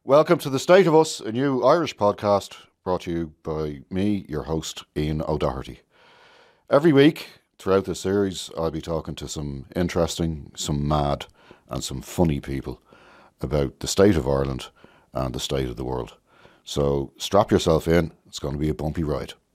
Welcome to The State of Us, a new Irish podcast brought to you by me, your host, Ian O'Doherty. Every week throughout this series, I'll be talking to some interesting, some mad, and some funny people about the state of Ireland and the state of the world. So strap yourself in, it's going to be a bumpy ride.